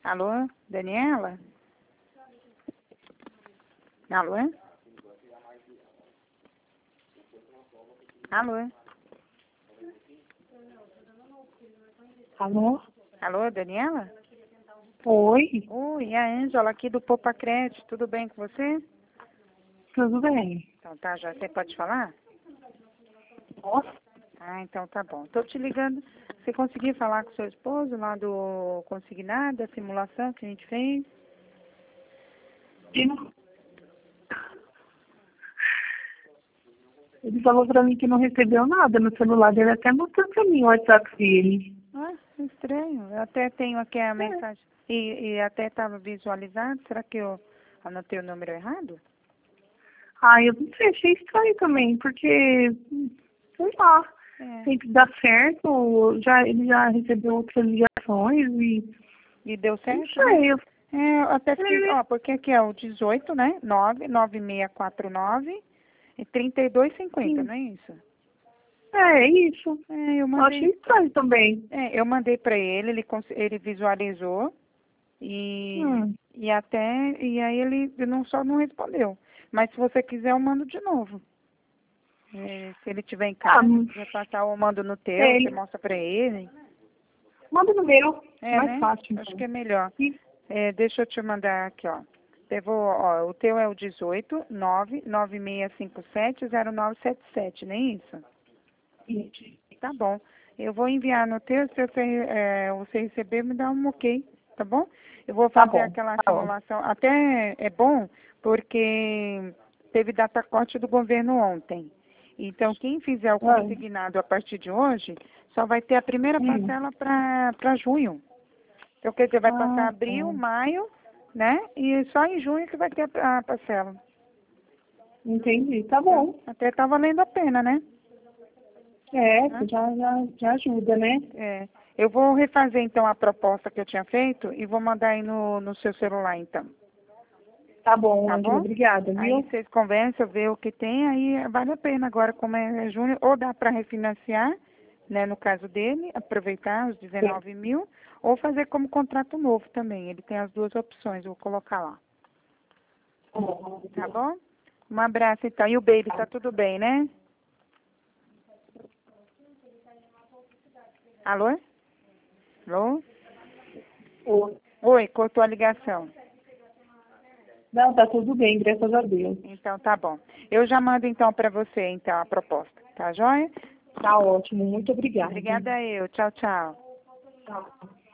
Alô, Daniela? Alô? Alô? Alô? Alô, Daniela? Oi, Oi, é a Ângela aqui do Poupa Crédito, tudo bem com você? tudo bem? Então tá, já você pode falar? Nossa, Ah, então tá bom. Tô te ligando, você conseguiu falar com seu esposo lá do consignado, da simulação que a gente fez? ele falou pra mim que não recebeu nada no celular dele, até mostrou pra mim o WhatsApp dele. Ah, estranho. Eu até tenho aqui a mensagem. E até estava visualizado. Será que eu anotei o número errado? Ah, eu não sei, achei estranho também, porque, sei lá, É. sempre dá certo, ele já recebeu outras ligações e E deu não certo, né? sei, É, eu até fiquei, é, ó, porque aqui é o 18, né? 99649 e 3250, sim, não é isso? é isso. É, eu Eu achei mandei, estranho também. eu mandei para ele, ele visualizou Hum. e aí ele só não respondeu. Mas se você quiser, eu mando de novo. É, se ele estiver em Ah, casa, quiser passar, eu mando no teu, você ele, mostra pra ele. manda no meu, É, mais né? fácil Acho então. que é melhor. E, É, deixa eu te mandar aqui, ó. O teu é o 18 996570977, não é isso? e, Tá bom. Eu vou enviar no teu, se você receber, me dá um ok, tá bom? Eu vou tá fazer bom, aquela tá bom. simulação. Até é bom, porque teve data corte do governo ontem. Então, quem fizer o Ah, consignado a partir de hoje, só vai ter a primeira parcela para junho. Então, quer dizer, vai passar ah, tá. abril, maio, né? E só em junho que vai ter a parcela. Entendi, tá Então, bom. até tá valendo a pena, né? É, Né? já ajuda, né? É. Eu vou refazer, então, a proposta que eu tinha feito e vou mandar aí no seu celular, então. Tá bom, Tá Ângela, bom? obrigada, Aí viu? vocês conversam, vê o que tem, aí vale a pena. Agora, como é junho, ou dá para refinanciar, né, no caso dele, aproveitar os 19 mil, ou fazer como contrato novo também. Ele tem as duas opções, eu vou colocar lá. Tá bom. Tá bom? Um abraço, então. E o baby, tá tudo bem, né? Alô? Alô? Ô, Oi, cortou a ligação. não, tá tudo bem, graças a Deus. Então, tá bom. Eu já mando, então, para você, então, a proposta. Tá joia? Tá ótimo, muito obrigada. Obrigada eu. Tchau, tchau. Tchau.